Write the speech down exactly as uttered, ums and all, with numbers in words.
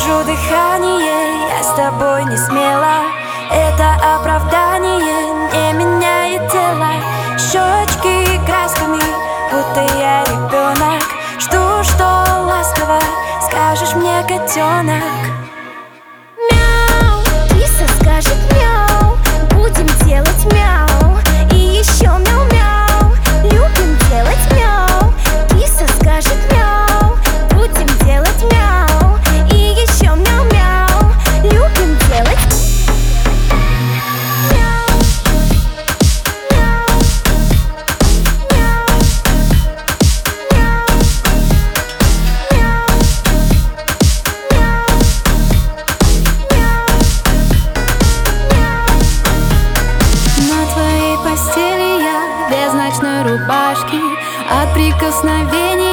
задержу дыхание, я с тобой не смела. Это оправдание не меняет тело. Щечки красками, будто я ребенок. Жду, что ласково скажешь мне, котенок. Мяу, киса скажет мяу, будем делать мяу. И еще мяу-мяу, любим делать мяу. Киса скажет мяу, будем делать мяу. И еще мяу-мяу, любим делать мяу. Мяу, мяу, мяу, мяу. На твоей постели я без ночной рубашки. От прикосновений